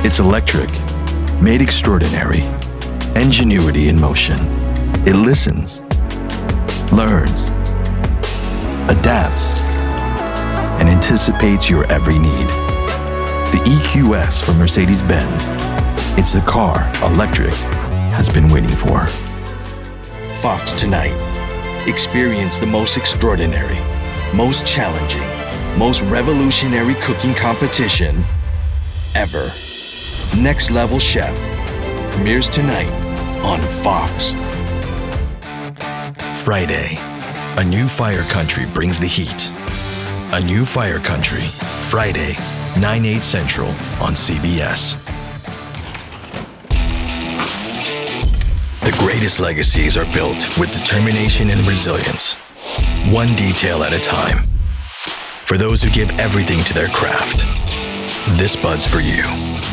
It's electric, made extraordinary, ingenuity in motion. It listens, learns, adapts, and anticipates your every need. The EQS from Mercedes-Benz. It's the car electric has been waiting for. Fox tonight. Experience the most extraordinary, most challenging, most revolutionary cooking competition ever. Next Level Chef premieres tonight on Fox. Friday, A New Fire Country brings the heat. A New Fire Country, Friday, 9/8 Central on CBS. The greatest legacies are built with determination and resilience, one detail at a time. For those who give everything to their craft, this bud's for you.